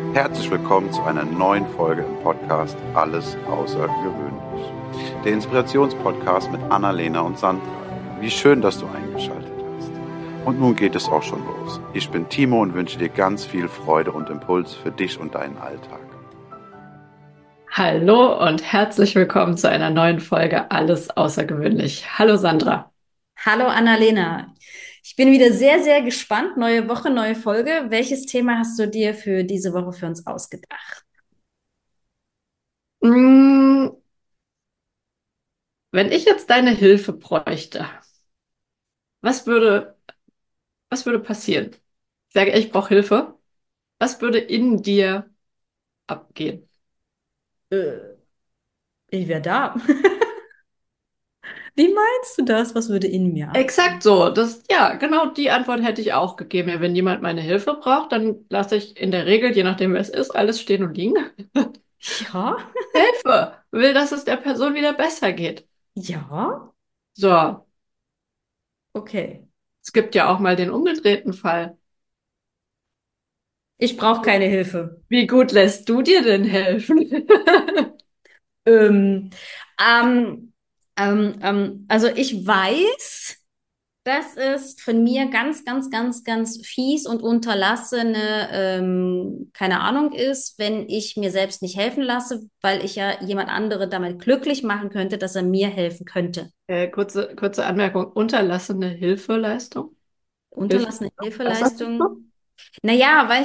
Herzlich willkommen zu einer neuen Folge im Podcast Alles Außergewöhnlich. Der Inspirationspodcast mit Annalena und Sandra. Wie schön, dass du eingeschaltet hast. Und nun geht es auch schon los. Ich bin Timo und wünsche dir ganz viel Freude und Impuls für dich und deinen Alltag. Hallo und herzlich willkommen zu einer neuen Folge Alles Außergewöhnlich. Hallo Sandra. Hallo Annalena. Ich bin wieder sehr, sehr gespannt. Neue Woche, neue Folge. Welches Thema hast du dir für diese Woche für uns ausgedacht? Mm, Wenn ich jetzt deine Hilfe bräuchte, was würde, was würde passieren? Ich sage, ich brauche Hilfe. Was würde in dir abgehen? Äh, Ich wäre da. Wie meinst du das? Was würde in mir Exakt abgehen? so. Ja, genau die Antwort hätte ich auch gegeben. Ja, wenn jemand meine Hilfe braucht, dann lasse ich in der Regel, je nachdem wer es ist, alles stehen und liegen. Ja, Hilfe! Will, dass es der Person wieder besser geht. ja, So. okay. Es gibt ja auch mal den umgedrehten Fall. Ich brauche keine Hilfe. Wie gut lässt du dir denn helfen? Ähm, also ich weiß, dass es von mir ganz, ganz, ganz, ganz fies und unterlassene, keine Ahnung ist, wenn ich mir selbst nicht helfen lasse, weil ich ja jemand andere damit glücklich machen könnte, dass er mir helfen könnte. Kurze Anmerkung. Unterlassene Hilfeleistung? Unterlassene Hilfeleistung? Was sagst du? Hilfeleistung. Naja, weil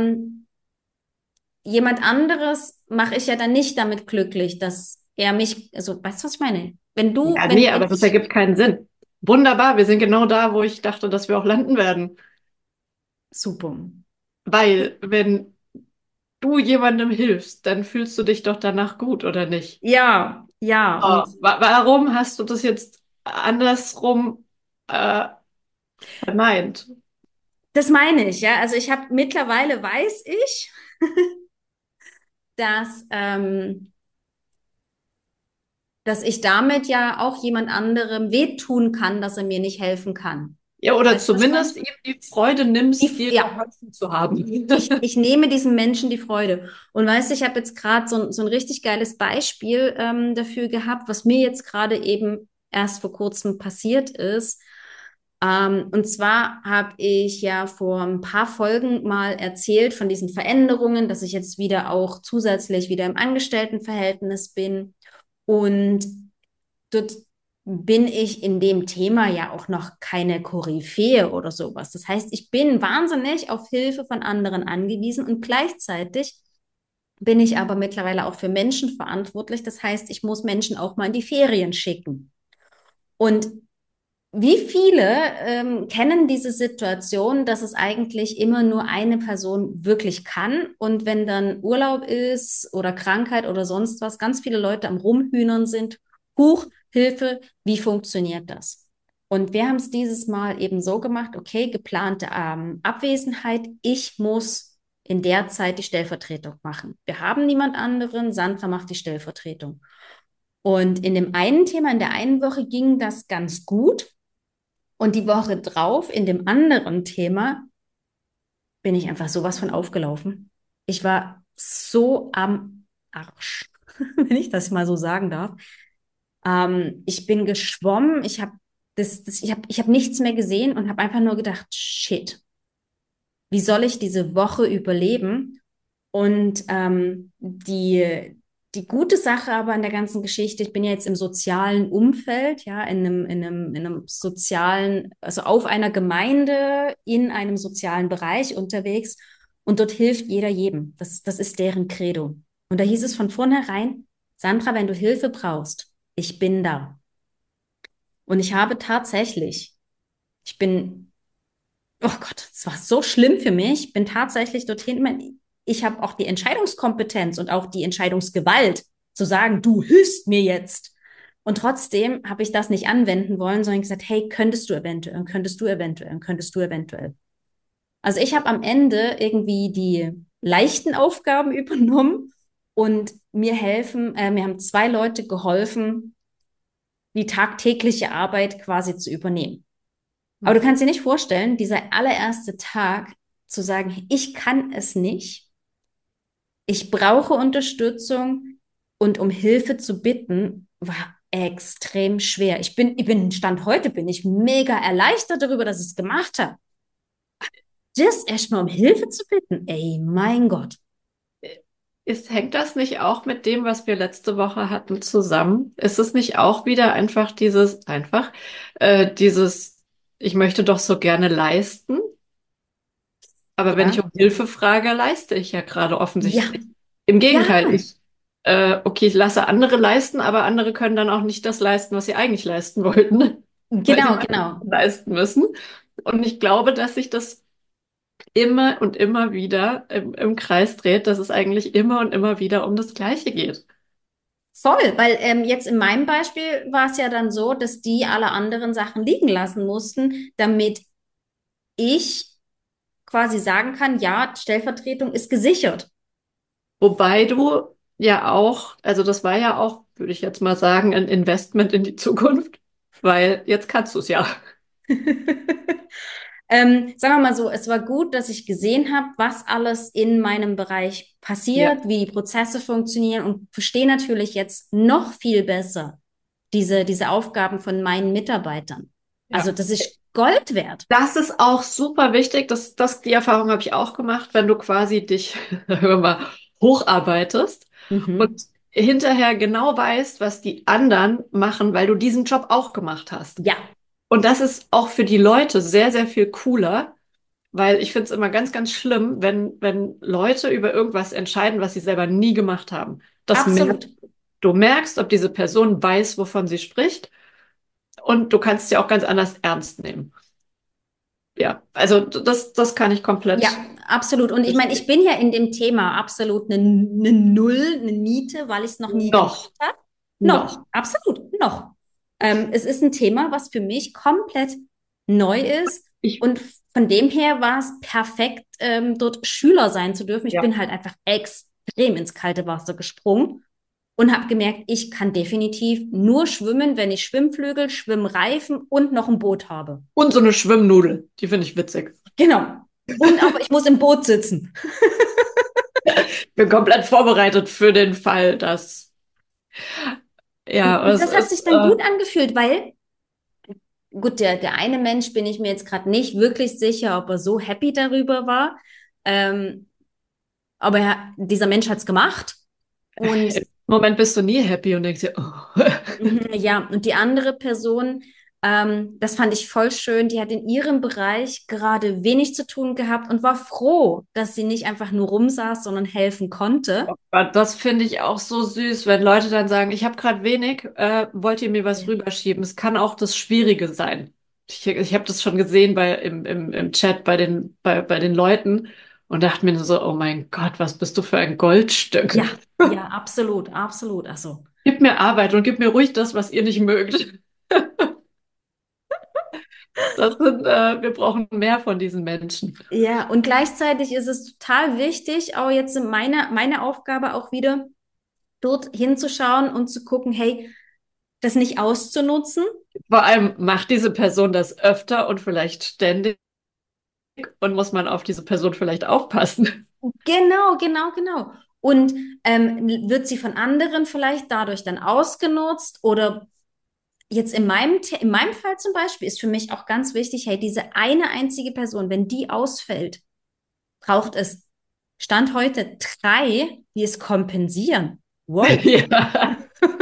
jemand anderes mache ich ja dann nicht damit glücklich, dass er mich, also weißt du, was ich meine? Ja, nee, aber das ergibt keinen Sinn. Wunderbar, wir sind genau da, wo ich dachte, dass wir auch landen werden. Super. Weil, wenn du jemandem hilfst, dann fühlst du dich doch danach gut, oder nicht? Ja, ja, Oh, und warum hast du das jetzt andersrum äh, verneint? das meine ich, ja. Also ich habe mittlerweile weiß ich, dass, dass ich damit ja auch jemand anderem wehtun kann, dass er mir nicht helfen kann. Ja, oder Weißt du, was ich meine? zumindest ihm die Freude nimmst, dir Ja, geholfen zu haben. ich nehme diesem Menschen die Freude. Und weißt du, ich habe jetzt gerade so ein richtig geiles Beispiel dafür gehabt, was mir jetzt gerade eben erst vor kurzem passiert ist. Und zwar habe ich ja vor ein paar Folgen mal erzählt von diesen Veränderungen, dass ich jetzt wieder auch zusätzlich wieder im Angestelltenverhältnis bin. Und dort bin ich in dem Thema ja auch noch keine Koryphäe oder sowas. Das heißt, ich bin wahnsinnig auf Hilfe von anderen angewiesen und gleichzeitig bin ich aber mittlerweile auch für Menschen verantwortlich. Das heißt, ich muss Menschen auch mal in die Ferien schicken. Und wie viele kennen diese Situation, dass es eigentlich immer nur eine Person wirklich kann und wenn dann Urlaub ist oder Krankheit oder sonst was, ganz viele Leute am Rumhühnern sind, Huch, Hilfe, wie funktioniert das? Und wir haben es dieses Mal eben so gemacht, okay, geplante Abwesenheit, ich muss in der Zeit die Stellvertretung machen. Wir haben niemand anderen, Sandra macht die Stellvertretung. Und in dem einen Thema, in der einen Woche ging das ganz gut. Und die Woche drauf, in dem anderen Thema, bin ich einfach sowas von aufgelaufen. Ich war so am Arsch, wenn ich das mal so sagen darf. Ich bin geschwommen, ich hab nichts mehr gesehen und habe einfach nur gedacht, shit, wie soll ich diese Woche überleben? Und die gute Sache aber an der ganzen Geschichte, ich bin ja jetzt im sozialen Umfeld, ja, in einem sozialen, also auf einer Gemeinde, in einem sozialen Bereich unterwegs und dort hilft jeder jedem. Das ist deren Credo. Und da hieß es von vornherein, Sandra, wenn du Hilfe brauchst, ich bin da. Und ich habe tatsächlich, ich bin Oh Gott, es war so schlimm für mich. Bin tatsächlich dorthin. Ich habe auch die Entscheidungskompetenz und auch die Entscheidungsgewalt zu sagen, du hilfst mir jetzt. Und trotzdem habe ich das nicht anwenden wollen, sondern gesagt, hey, könntest du eventuell, könntest du eventuell, könntest du eventuell. Also ich habe am Ende irgendwie die leichten Aufgaben übernommen und mir haben zwei Leute geholfen, die tagtägliche Arbeit quasi zu übernehmen. Aber du kannst dir nicht vorstellen, dieser allererste Tag zu sagen, ich kann es nicht. Ich brauche Unterstützung und um Hilfe zu bitten, war extrem schwer. Stand heute bin ich mega erleichtert darüber, dass ich es gemacht habe. Das erstmal um Hilfe zu bitten, ey, mein Gott. Hängt das nicht auch mit dem, was wir letzte Woche hatten, zusammen? Ist es nicht auch wieder dieses, ich möchte doch so gerne leisten, aber wenn ich Ja, um Hilfe frage, leiste ich ja gerade ja, offensichtlich. Im ja, Gegenteil, okay, ich lasse andere leisten, aber andere können dann auch nicht das leisten, was sie eigentlich leisten wollten, weil sie genau, was genau. leisten müssen. Und ich glaube, dass sich das immer und immer wieder im Kreis dreht, dass es eigentlich immer und immer wieder um das Gleiche geht. Voll, weil jetzt in meinem Beispiel war es ja dann so, dass die alle anderen Sachen liegen lassen mussten, damit ich quasi sagen kann, ja, Stellvertretung ist gesichert. Wobei du ja auch, also das war ja auch, würde ich jetzt mal sagen, ein Investment in die Zukunft, weil jetzt kannst du es ja. Sagen wir mal so, es war gut, dass ich gesehen habe, was alles in meinem Bereich Ja, passiert, wie die Prozesse funktionieren und verstehe natürlich jetzt noch viel besser diese Aufgaben von meinen Mitarbeitern. Also ja. das ist Gold wert. Das ist auch super wichtig. Die Erfahrung habe ich auch gemacht, wenn du quasi dich, sagen wir mal, hocharbeitest und Mhm. hinterher genau weißt, was die anderen machen, weil du diesen Job auch gemacht hast. Ja, Und das ist auch für die Leute sehr, sehr viel cooler, weil ich finde es immer ganz, ganz schlimm, wenn Leute über irgendwas entscheiden, was sie selber nie gemacht haben. absolut. Du merkst, ob diese Person weiß, wovon sie spricht, und du kannst sie auch ganz anders ernst nehmen. Ja, also das kann ich Ja, komplett absolut. Und ich meine, ich verstehen. bin ja in dem Thema absolut eine Null, eine Niete, weil ich es noch nie gemacht Noch, habe. Noch, noch. absolut, noch. Es ist ein Thema, was für mich komplett neu ist. Ich, Und von dem her war es perfekt, dort Schüler sein zu dürfen. Ich ja. bin halt einfach extrem ins kalte Wasser gesprungen und habe gemerkt, ich kann definitiv nur schwimmen, wenn ich Schwimmflügel, Schwimmreifen und noch ein Boot habe. Und so eine Schwimmnudel, die finde ich witzig. Genau. Und aber ich muss im Boot sitzen. Bin komplett vorbereitet für den Fall, dass, ja, Und es das hat ist, sich dann gut angefühlt, weil, gut, der eine Mensch bin ich mir jetzt gerade nicht wirklich sicher, ob er so happy darüber war. Ähm, aber dieser Mensch hat es gemacht. Und im Moment bist du nie happy und denkst dir, oh. ja, und die andere Person, das fand ich voll schön, die hat in ihrem Bereich gerade wenig zu tun gehabt und war froh, dass sie nicht einfach nur rumsaß, sondern helfen konnte. Das finde ich auch so süß, wenn Leute dann sagen, ich habe gerade wenig, wollt ihr mir was Ja. rüberschieben? Es kann auch das Schwierige sein. Ich habe das schon gesehen im Chat bei den Leuten und dachte mir nur so, oh mein Gott, was bist du für ein Goldstück? Ja, ja, absolut, absolut. Also. Gib mir Arbeit und gib mir ruhig das, was ihr nicht mögt. Wir brauchen mehr von diesen Menschen. Ja, und gleichzeitig ist es total wichtig, auch jetzt meine Aufgabe auch wieder, dort hinzuschauen und zu gucken, hey, das nicht auszunutzen. Vor allem macht diese Person das öfter und vielleicht ständig und muss man auf diese Person vielleicht aufpassen. Genau, genau, genau. Und wird sie von anderen vielleicht dadurch dann ausgenutzt oder jetzt in meinem Fall zum Beispiel ist für mich auch ganz wichtig, hey, diese eine einzige Person, wenn die ausfällt, braucht es Stand heute 3, die es kompensieren. Wow. Ja,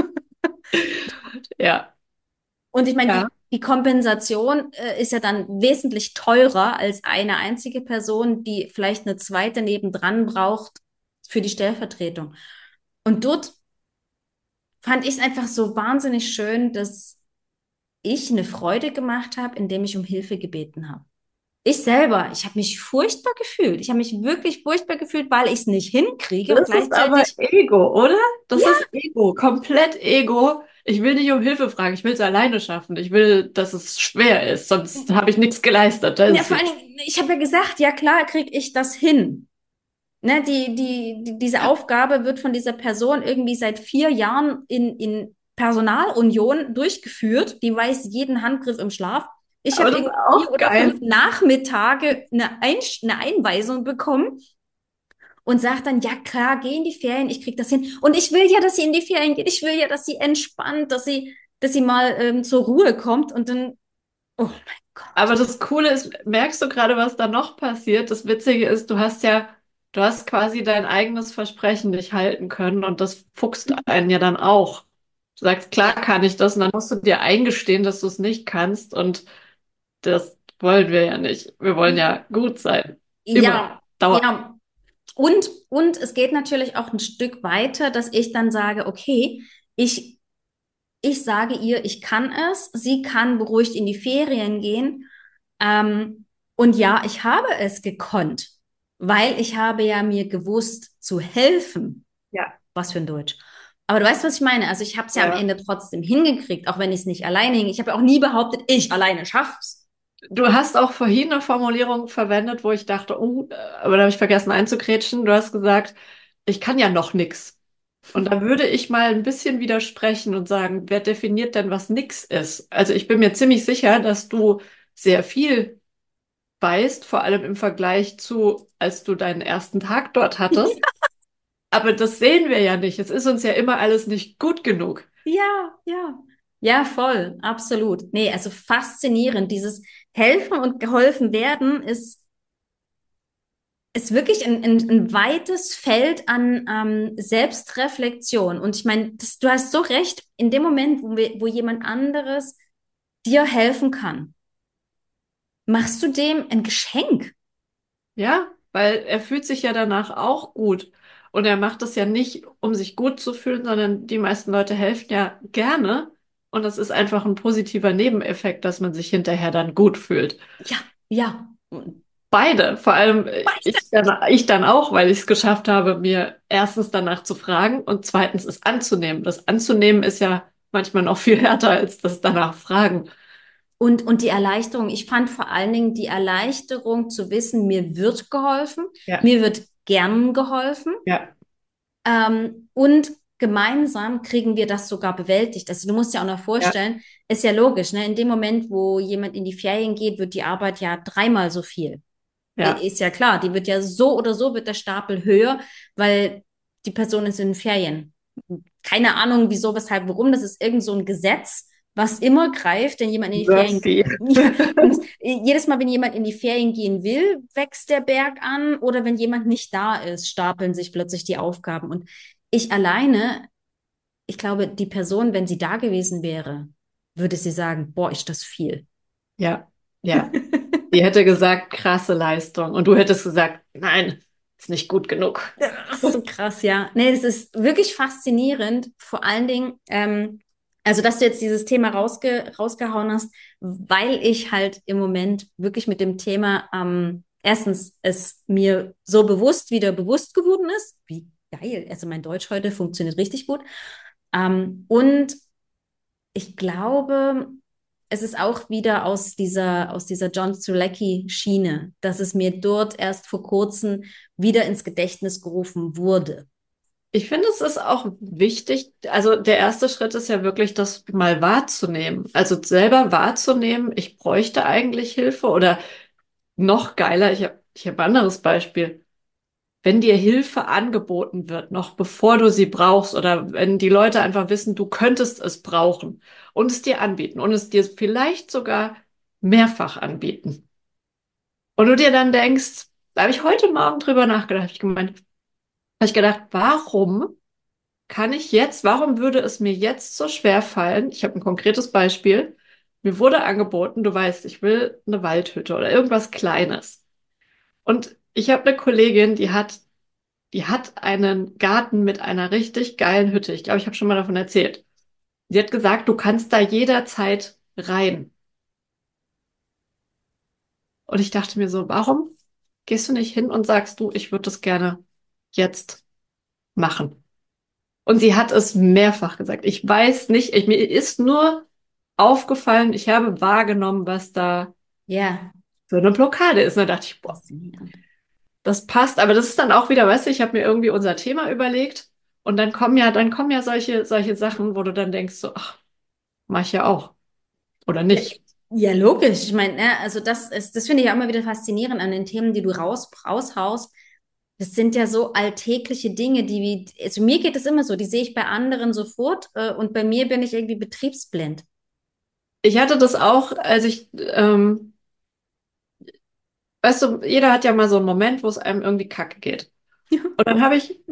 ja, Und ich meine, ja. die Kompensation ist ja dann wesentlich teurer als eine einzige Person, die vielleicht eine zweite nebendran braucht für die Stellvertretung. Und dort fand ich es einfach so wahnsinnig schön, dass ich eine Freude gemacht habe, indem ich um Hilfe gebeten habe. Ich selber, ich habe mich furchtbar gefühlt. Ich habe mich wirklich furchtbar gefühlt, weil ich es nicht hinkriege und Das ist aber gleichzeitig, Ego, oder? Das ja, ist Ego, komplett Ego. Ich will nicht um Hilfe fragen, ich will es alleine schaffen. Ich will, dass es schwer ist, sonst habe ich nichts geleistet. ja, vor allem, ich habe ja gesagt, ja klar, kriege ich das hin. Ne, diese Aufgabe wird von dieser Person irgendwie seit 4 Jahren in Personalunion durchgeführt. Die weiß jeden Handgriff im Schlaf. Ich Aber habe das ist irgendwie vier auch oder geil. fünf Nachmittage eine Einweisung bekommen. und sagt dann, ja klar, geh in die Ferien, ich krieg das hin. Und ich will ja, dass sie in die Ferien geht. Ich will ja, dass sie entspannt, dass sie mal zur Ruhe kommt und dann, oh mein Gott. Aber das Coole ist, merkst du gerade, was da noch passiert? Das Witzige ist, du hast quasi dein eigenes Versprechen nicht halten können und das fuchst einen ja dann auch. Du sagst, klar kann ich das und dann musst du dir eingestehen, dass du es nicht kannst und das wollen wir ja nicht. Wir wollen ja gut sein. Immer. Ja, Dauer. ja. Und es geht natürlich auch ein Stück weiter, dass ich dann sage, okay, ich, ich sage ihr, ich kann es, sie kann beruhigt in die Ferien gehen. Und ja, ich habe es gekonnt, weil ich habe ja mir gewusst zu helfen. Ja. Was für ein Deutsch. Aber du weißt, was ich meine. Also ich habe es ja am Ja. Ende trotzdem hingekriegt, auch wenn ich es nicht alleine hing. Ich habe ja auch nie behauptet, ich alleine schaff's. Du hast auch vorhin eine Formulierung verwendet, wo ich dachte, oh, aber da habe ich vergessen einzugrätschen. Du hast gesagt, ich kann ja noch nix. Und da würde ich mal ein bisschen widersprechen und sagen, wer definiert denn, was nix ist? Also ich bin mir ziemlich sicher, dass du sehr viel weißt, vor allem im Vergleich zu, als du deinen ersten Tag dort hattest. Aber das sehen wir ja nicht. Es ist uns ja immer alles nicht gut genug. Ja, ja. Ja, voll, absolut. Nee, also faszinierend. Dieses Helfen und geholfen werden ist wirklich ein weites Feld an Selbstreflexion. Und ich meine, du hast so recht, in dem Moment, wo jemand anderes dir helfen kann, machst du dem ein Geschenk. Ja, weil er fühlt sich ja danach auch gut. Und er macht es ja nicht, um sich gut zu fühlen, sondern die meisten Leute helfen ja gerne. Und das ist einfach ein positiver Nebeneffekt, dass man sich hinterher dann gut fühlt. Ja, ja. Beide, vor allem ich dann auch, weil ich es geschafft habe, mir erstens danach zu fragen und zweitens es anzunehmen. Das anzunehmen ist ja manchmal noch viel härter als das danach fragen. Und die Erleichterung, ich fand vor allen Dingen die Erleichterung zu wissen, mir wird geholfen, Ja, mir wird gern geholfen, ja, und gemeinsam kriegen wir das sogar bewältigt. Also du musst dir auch noch ja, vorstellen, ist ja logisch, ne? In dem Moment, wo jemand in die Ferien geht, wird die Arbeit ja dreimal so viel. ja. Ist ja klar, die wird ja so oder so wird der Stapel höher, weil die Person ist in den Ferien. Keine Ahnung, wieso, weshalb, warum. Das ist irgend so ein Gesetz, was immer greift, wenn jemand in die Ferien Murphy. jedes Mal, wenn jemand in die Ferien gehen will, wächst der Berg an oder wenn jemand nicht da ist, stapeln sich plötzlich die Aufgaben. Und ich alleine, ich glaube, die Person, wenn sie da gewesen wäre, würde sie sagen, boah, ist das viel. Ja, ja. Die hätte gesagt, krasse Leistung. Und du hättest gesagt, nein, ist nicht gut genug. Das ist so krass, ja. Nee, das ist wirklich faszinierend. Vor allen Dingen, also dass du jetzt dieses Thema rausgehauen hast, weil ich halt im Moment wirklich mit dem Thema, erstens es mir so wieder bewusst geworden ist. Wie geil. Also mein Deutsch heute funktioniert richtig gut. Und ich glaube, es ist auch wieder aus dieser John Strzelecki-Schiene, dass es mir dort erst vor kurzem wieder ins Gedächtnis gerufen wurde. Ich finde, es ist auch wichtig, also der erste Schritt ist ja wirklich, das mal wahrzunehmen. Also selber wahrzunehmen, ich bräuchte eigentlich Hilfe oder noch geiler, ich hab ein anderes Beispiel. Wenn dir Hilfe angeboten wird, noch bevor du sie brauchst oder wenn die Leute einfach wissen, du könntest es brauchen und es dir anbieten und es dir vielleicht sogar mehrfach anbieten. Und du dir dann denkst, da habe ich heute Morgen drüber nachgedacht, habe ich gedacht, warum würde es mir jetzt so schwer fallen? Ich habe ein konkretes Beispiel. Mir wurde angeboten, du weißt, ich will eine Waldhütte oder irgendwas Kleines. Und ich habe eine Kollegin, die hat einen Garten mit einer richtig geilen Hütte. Ich glaube, ich habe schon mal davon erzählt. Sie hat gesagt, du kannst da jederzeit rein. Und ich dachte mir so, warum gehst du nicht hin und sagst du, ich würde das gerne jetzt machen? Und sie hat es mehrfach gesagt. Ich weiß nicht, mir ist nur aufgefallen, ich habe wahrgenommen, was da Ja, für eine Blockade ist. Und da dachte ich, boah, faszinierend. das passt. Aber das ist dann auch wieder, weißt du, ich habe mir irgendwie unser Thema überlegt und dann kommen ja solche Sachen, wo du dann denkst, so, ach, mach ich ja auch. Oder Ja, nicht. ja, logisch. Ich meine, ne, also das finde ich auch immer wieder faszinierend an den Themen, die du raushaust. Das sind ja so alltägliche Dinge, also mir geht es immer so, die sehe ich bei anderen sofort, und bei mir bin ich irgendwie betriebsblind. Ich hatte das auch, weißt du, jeder hat ja mal so einen Moment, wo es einem irgendwie kacke geht. Und dann habe ich,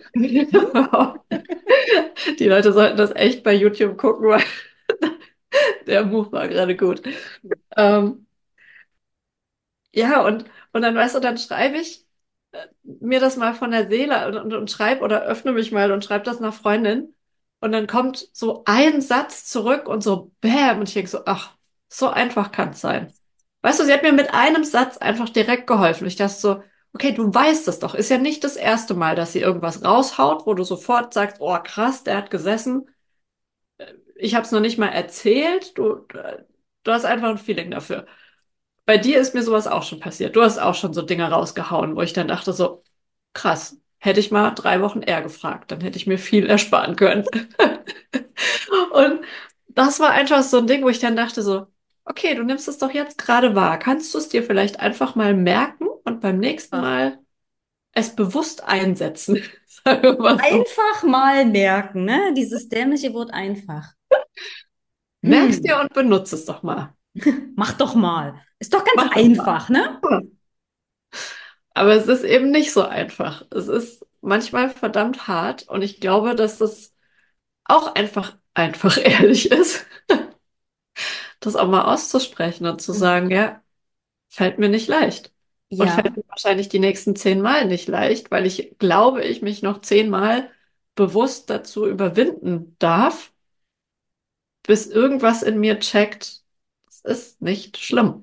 die Leute sollten das echt bei YouTube gucken, weil der Move war gerade gut. Ähm, ja, und dann, weißt du, dann schreibe ich mir das mal von der Seele und schreibe oder öffne mich mal und schreibe das nach Freundin. Und dann kommt so ein Satz zurück und so Bäm. Und ich denke so, ach, so einfach kann es sein. Weißt du, sie hat mir mit einem Satz einfach direkt geholfen. Ich dachte so, okay, du weißt es doch. Ist ja nicht das erste Mal, dass sie irgendwas raushaut, wo du sofort sagst, oh krass, der hat gesessen. Ich habe es noch nicht mal erzählt. Du hast einfach ein Feeling dafür. Bei dir ist mir sowas auch schon passiert. Du hast auch schon so Dinge rausgehauen, wo ich dann dachte so, krass, hätte ich mal 3 Wochen eher gefragt, dann hätte ich mir viel ersparen können. Und das war einfach so ein Ding, wo ich dann dachte so, okay, du nimmst es doch jetzt gerade wahr. Kannst du es dir vielleicht einfach mal merken und beim nächsten Ach. Mal es bewusst einsetzen? Sagen wir mal so. Einfach mal merken, ne? Dieses dämliche Wort einfach. Merkst dir Hm, und benutze es doch mal. mach doch mal. Ist doch ganz Mach doch mal. einfach, ne? Aber es ist eben nicht so einfach. Es ist manchmal verdammt hart und ich glaube, dass das auch einfach ehrlich ist, das auch mal auszusprechen und zu sagen, ja, fällt mir nicht leicht. Und fällt Ja, mir wahrscheinlich die nächsten 10 Mal nicht leicht, weil ich glaube, ich mich noch 10 Mal bewusst dazu überwinden darf, bis irgendwas in mir checkt, es ist nicht schlimm.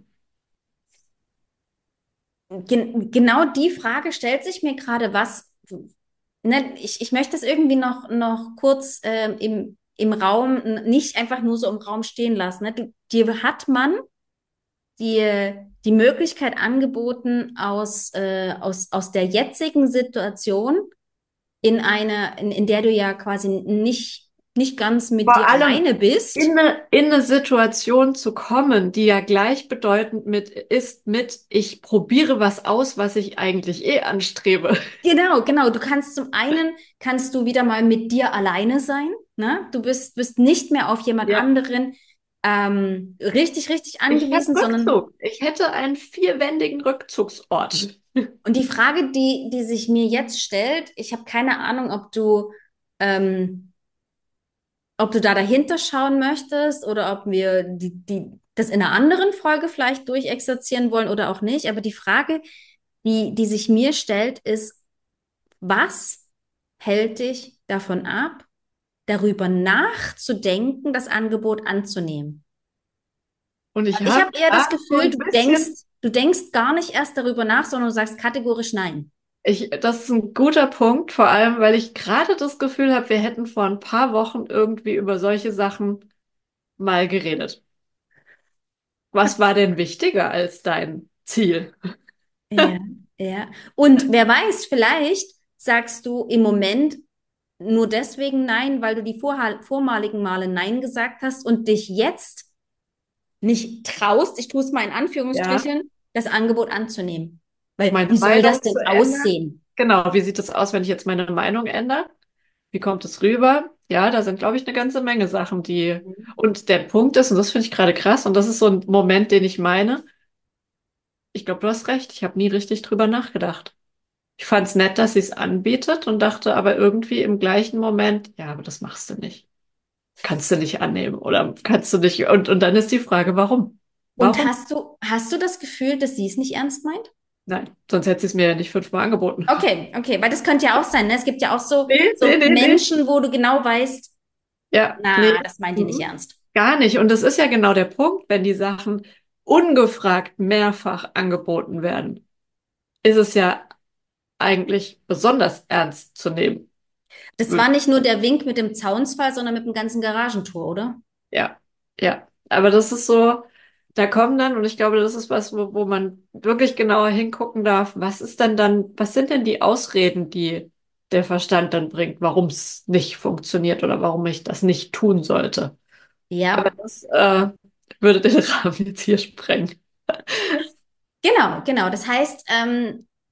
genau die Frage stellt sich mir gerade, ne, ich möchte es irgendwie noch kurz im Raum, nicht einfach nur so im Raum stehen lassen. Ne? Dir hat man die Möglichkeit angeboten, aus der jetzigen Situation in der du ja quasi nicht ganz mit Vor dir allem alleine bist. in eine Situation zu kommen, die ja gleichbedeutend mit, ich probiere was aus, was ich eigentlich eh anstrebe. Genau, genau. Du kannst zum einen, kannst du wieder mal mit dir alleine sein, ne? Bist nicht mehr auf jemand Ja. anderen richtig Ich hätte angewiesen, sondern, Rückzug. Ich hätte einen vierwändigen Rückzugsort. und die Frage, die sich mir jetzt stellt, ich habe keine Ahnung, ähm, ob du da dahinter schauen möchtest oder ob wir das in einer anderen Folge vielleicht durchexerzieren wollen oder auch nicht. Aber die Frage, die sich mir stellt, ist, was hält dich davon ab, darüber nachzudenken, das Angebot anzunehmen? Und ich Weil ich habe habe eher das gerade so Gefühl, ein bisschen, du denkst gar nicht erst darüber nach, sondern du sagst kategorisch nein. das ist ein guter Punkt, vor allem, weil ich gerade das Gefühl habe, wir hätten vor ein paar Wochen irgendwie über solche Sachen mal geredet. Was war denn wichtiger als dein Ziel? Ja, ja. Und wer weiß, vielleicht sagst du im Moment nur deswegen nein, weil du die vormaligen Male nein gesagt hast und dich jetzt nicht traust, ich tue es mal in Ja, Anführungsstrichen, das Angebot anzunehmen. Weil meine wie soll das Meinung denn zu ändern? aussehen? Genau, wie sieht es aus, wenn ich jetzt meine Meinung ändere? Wie kommt es rüber? Ja, da sind, glaube ich, eine ganze Menge Sachen, die. Und der Punkt ist, und das finde ich gerade krass, und das ist so ein Moment, den ich meine. Ich glaube, du hast recht. Ich habe nie richtig drüber nachgedacht. Ich fand es nett, dass sie es anbietet und dachte aber irgendwie im gleichen Moment, ja, aber das machst du nicht. Kannst du nicht annehmen oder kannst du nicht. Und dann ist die Frage, warum? Und Warum? hast du das Gefühl, dass sie es nicht ernst meint? Nein, sonst hätte sie es mir ja nicht 5-mal angeboten. Okay, okay, weil das könnte ja auch sein, ne? Es gibt ja auch Nee, nee, so nee, nee. Menschen, wo du genau weißt, Ja, nee, na, das meint ihr nicht mhm. ernst. Gar nicht. Und das ist ja genau der Punkt, wenn die Sachen ungefragt mehrfach angeboten werden, ist es ja eigentlich besonders ernst zu nehmen. Das war nicht nur der Wink mit dem Zaunsfall, sondern mit dem ganzen Garagentor, oder? Ja, ja. Aber das ist so, da kommen dann, und ich glaube, das ist was, wo man wirklich genauer hingucken darf, was ist denn dann, was sind denn die Ausreden, die der Verstand dann bringt, warum es nicht funktioniert oder warum ich das nicht tun sollte. Aber Ja, das würde den Rahmen jetzt hier sprengen. genau, genau. Das heißt,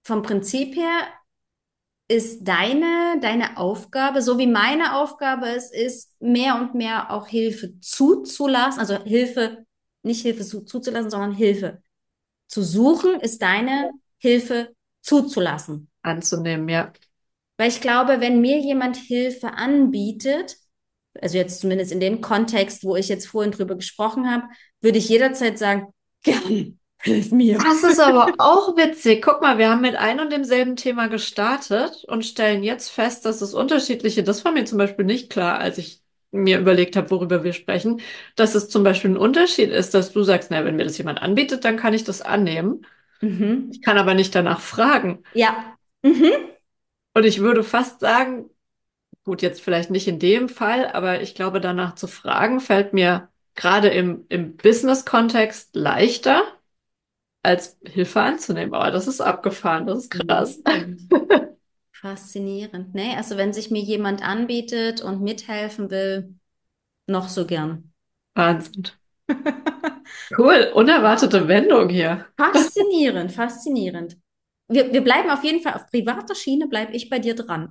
vom Prinzip her ist deine Aufgabe, so wie meine Aufgabe es ist, mehr und mehr auch Hilfe zuzulassen, also Hilfe, nicht Hilfe zuzulassen, sondern Hilfe zu suchen, ist deine Hilfe zuzulassen. Anzunehmen, ja. Weil ich glaube, wenn mir jemand Hilfe anbietet, also jetzt zumindest in dem Kontext, wo ich jetzt vorhin drüber gesprochen habe, würde ich jederzeit sagen, gern, hilf mir. Das ist aber auch witzig. Guck mal, wir haben mit ein und demselben Thema gestartet und stellen jetzt fest, dass es unterschiedliche, das war mir zum Beispiel nicht klar, als ich mir überlegt habe, worüber wir sprechen, dass es zum Beispiel ein Unterschied ist, dass du sagst, na, wenn mir das jemand anbietet, dann kann ich das annehmen. Ich Mhm. kann aber nicht danach fragen. Ja. Mhm. Und ich würde fast sagen, gut, jetzt vielleicht nicht in dem Fall, aber ich glaube, danach zu fragen, fällt mir gerade im Business-Kontext leichter, als Hilfe anzunehmen. Aber das ist abgefahren, das ist krass. Mhm. Faszinierend, ne? Also wenn sich mir jemand anbietet und mithelfen will, noch so gern. Wahnsinn. Cool, unerwartete Wendung hier. Faszinierend, faszinierend. Wir bleiben auf jeden Fall auf privater Schiene, bleibe ich bei dir dran.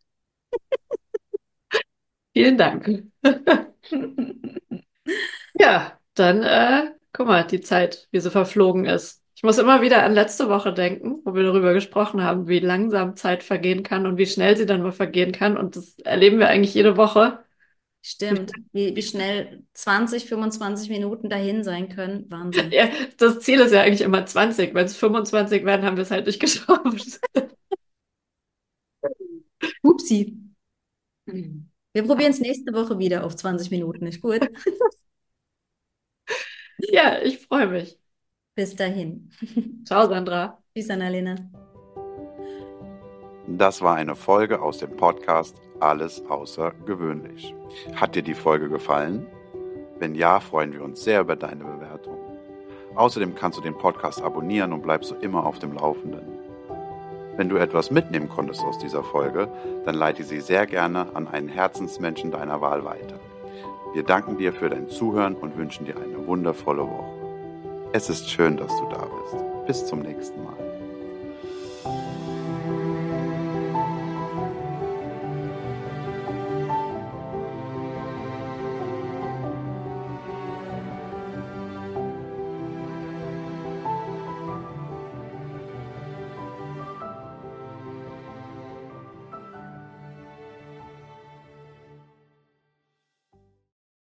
Vielen Dank. Ja, dann, guck mal, die Zeit, wie sie verflogen ist. Ich muss immer wieder an letzte Woche denken, wo wir darüber gesprochen haben, wie langsam Zeit vergehen kann und wie schnell sie dann mal vergehen kann. Und das erleben wir eigentlich jede Woche. Stimmt, wie schnell 20, 25 Minuten dahin sein können. Wahnsinn. Ja, das Ziel ist ja eigentlich immer 20. Wenn es 25 werden, haben wir es halt nicht geschafft. Upsi. Wir probieren es nächste Woche wieder auf 20 Minuten. Ist gut. Ja, ich freue mich. Bis dahin. Ciao, Sandra. Tschüss, Annalena. Das war eine Folge aus dem Podcast Alles außergewöhnlich. Hat dir die Folge gefallen? Wenn ja, freuen wir uns sehr über deine Bewertung. Außerdem kannst du den Podcast abonnieren und bleibst so immer auf dem Laufenden. Wenn du etwas mitnehmen konntest aus dieser Folge, dann leite sie sehr gerne an einen Herzensmenschen deiner Wahl weiter. Wir danken dir für dein Zuhören und wünschen dir eine wundervolle Woche. Es ist schön, dass du da bist. Bis zum nächsten Mal.